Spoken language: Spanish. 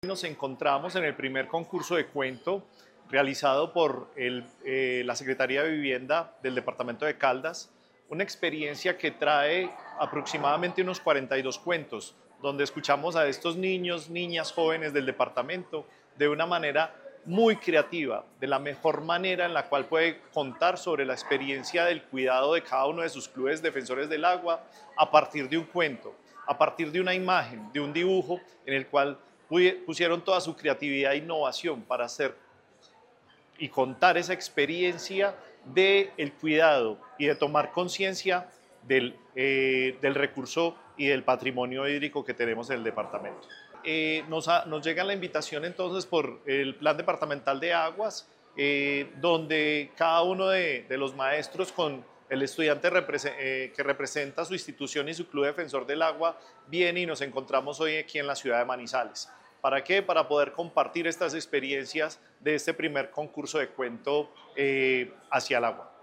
Nos encontramos en el primer concurso de cuento realizado por la Secretaría de Vivienda del Departamento de Caldas, una experiencia que trae aproximadamente unos 42 cuentos, donde escuchamos a estos niños, niñas, jóvenes del departamento de una manera muy creativa, de la mejor manera en la cual puede contar sobre la experiencia del cuidado de cada uno de sus clubes defensores del agua a partir de un cuento, a partir de una imagen, de un dibujo en el cual pusieron toda su creatividad e innovación para hacer y contar esa experiencia del cuidado y de tomar conciencia del recurso y del patrimonio hídrico que tenemos en el departamento. Nos llega la invitación entonces por el Plan Departamental de Aguas, donde cada uno de los maestros con el estudiante que representa su institución y su club defensor del agua viene y nos encontramos hoy aquí en la ciudad de Manizales. ¿Para qué? Para poder compartir estas experiencias de este primer concurso de cuento hacia el agua.